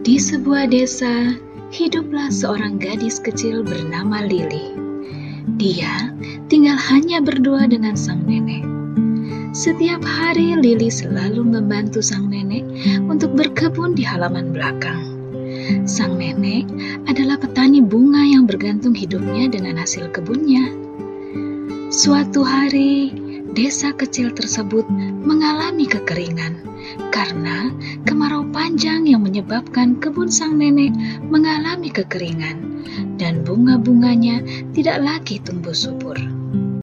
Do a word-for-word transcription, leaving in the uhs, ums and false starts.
Di sebuah desa, hiduplah seorang gadis kecil bernama Lili. Dia tinggal hanya berdua dengan sang nenek. Setiap hari Lili selalu membantu sang nenek untuk berkebun di halaman belakang. Sang nenek adalah petani bunga yang bergantung hidupnya dengan hasil kebunnya. Suatu hari, desa kecil tersebut mengalami kekeringan karena kemarau panjang yang menyebabkan kebun sang nenek mengalami kekeringan dan bunga-bunganya tidak lagi tumbuh subur.